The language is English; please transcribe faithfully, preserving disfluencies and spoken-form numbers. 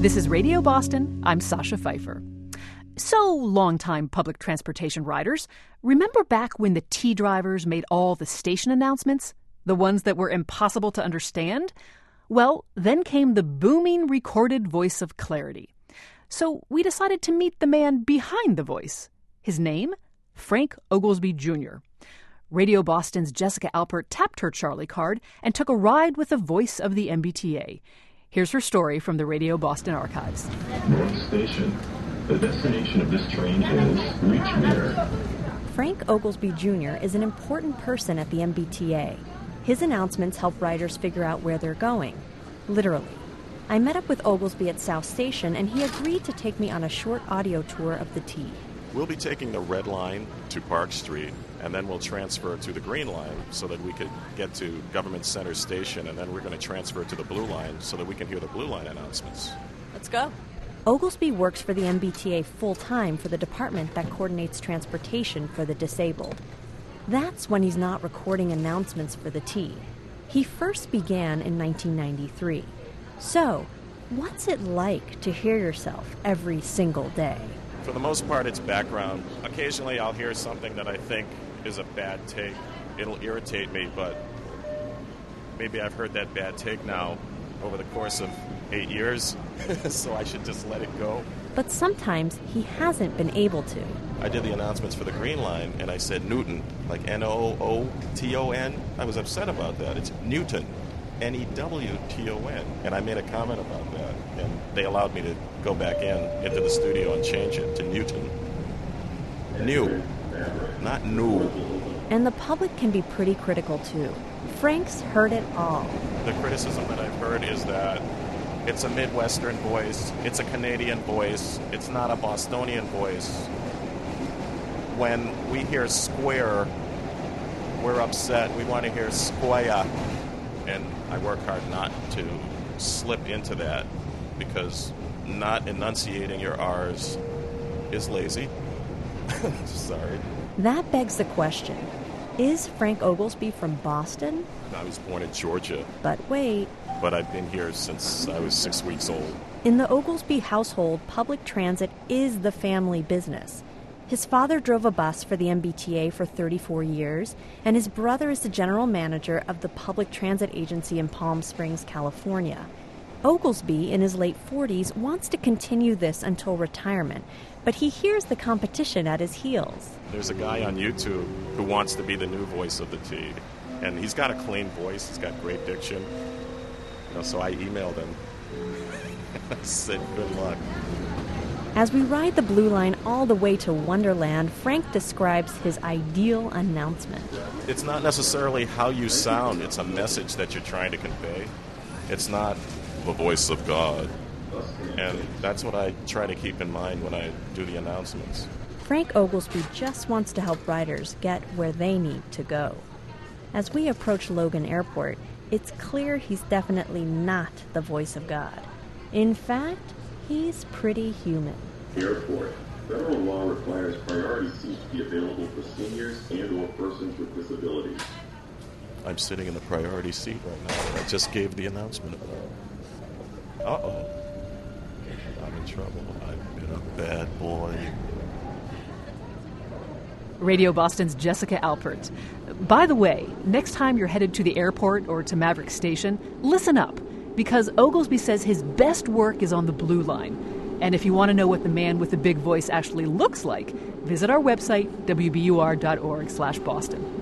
This is Radio Boston. I'm Sasha Pfeiffer. So, longtime public transportation riders, remember back when the T drivers made all the station announcements? The ones that were impossible to understand? Well, then came the booming recorded voice of clarity. So we decided to meet the man behind the voice. His name? Frank Oglesby Junior Radio Boston's Jessica Alpert tapped her Charlie card and took a ride with the voice of the M B T A. Here's her story from the Radio Boston archives. North Station. The destination of this train is Reachmere. Frank Oglesby Junior is an important person at the M B T A. His announcements help riders figure out where they're going, literally. I met up with Oglesby at South Station, and he agreed to take me on a short audio tour of the T. We'll be taking the red line to Park Street, and then we'll transfer to the green line so that we could get to Government Center Station, and then we're going to transfer to the blue line so that we can hear the blue line announcements. Let's go. Oglesby works for the M B T A full-time for the department that coordinates transportation for the disabled. That's when he's not recording announcements for the T. He first began in nineteen ninety-three. So, what's it like to hear yourself every single day? For the most part, it's background. Occasionally, I'll hear something that I think is a bad take. It'll irritate me, but maybe I've heard that bad take now over the course of eight years, so I should just let it go. But sometimes he hasn't been able to. I did the announcements for the Green Line, and I said Newton, like N O O T O N. I was upset about that. It's Newton, N E W T O N. And I made a comment about that, and they allowed me to go back in into the studio and change it to Newton. New, not new. And the public can be pretty critical, too. Frank's heard it all. The criticism that I've heard is that it's a Midwestern voice, it's a Canadian voice, it's not a Bostonian voice. When we hear square, we're upset. We want to hear square. And I work hard not to slip into that because not enunciating your R's is lazy. Sorry. That begs the question, is Frank Oglesby from Boston? I was born in Georgia. But wait. But I've been here since I was six weeks old. In the Oglesby household, public transit is the family business. His father drove a bus for the M B T A for thirty-four years, and his brother is the general manager of the public transit agency in Palm Springs, California. Oglesby, in his late forties, wants to continue this until retirement, but he hears the competition at his heels. There's a guy on YouTube who wants to be the new voice of the T, and he's got a clean voice, he's got great diction. You know, so I emailed him. I said, good luck. As we ride the Blue Line all the way to Wonderland, Frank describes his ideal announcement. It's not necessarily how you sound, it's a message that you're trying to convey. It's not the voice of God. And that's what I try to keep in mind when I do the announcements. Frank Oglesby just wants to help riders get where they need to go. As we approach Logan Airport, it's clear he's definitely not the voice of God. In fact, he's pretty human. Airport. Federal law requires priority seats be available for seniors and or persons with disabilities. I'm sitting in the priority seat right now. I just gave the announcement about it. Uh-oh. I'm in trouble. I've been a bad boy. Radio Boston's Jessica Alpert. By the way, next time you're headed to the airport or to Maverick Station, listen up, because Oglesby says his best work is on the Blue Line. And if you want to know what the man with the big voice actually looks like, visit our website, w b u r dot org slash Boston.